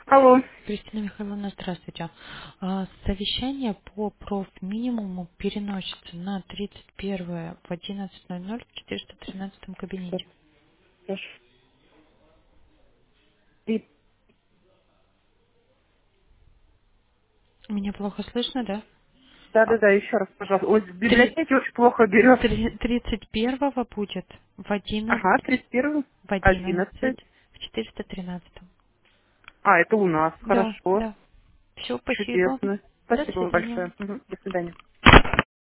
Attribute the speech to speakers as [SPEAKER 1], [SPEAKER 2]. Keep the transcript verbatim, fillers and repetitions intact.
[SPEAKER 1] Алло.
[SPEAKER 2] Кристина Михайловна, здравствуйте. А, Совещание по профминимуму переносится на тридцать первое в одиннадцать ноль ноль в четыреста тринадцатом
[SPEAKER 1] Сейчас,
[SPEAKER 2] кабинете.
[SPEAKER 1] сейчас. И-
[SPEAKER 2] Меня плохо слышно, да? А,
[SPEAKER 1] Да-да-да, еще раз, пожалуйста. Ой, в
[SPEAKER 2] три-
[SPEAKER 1] библиотеке очень плохо берет.
[SPEAKER 2] три- тридцать первого будет в
[SPEAKER 1] Ага,
[SPEAKER 2] одиннадцать
[SPEAKER 1] тридцать первого,
[SPEAKER 2] в одиннадцать
[SPEAKER 1] одиннадцать.
[SPEAKER 2] в четыреста тринадцатом.
[SPEAKER 1] А, это у нас.
[SPEAKER 2] Да,
[SPEAKER 1] Хорошо.
[SPEAKER 2] да. Все, спасибо.
[SPEAKER 1] Чудесно.
[SPEAKER 2] До
[SPEAKER 1] Спасибо вам
[SPEAKER 2] свидания.
[SPEAKER 1] большое. Мгм. До свидания.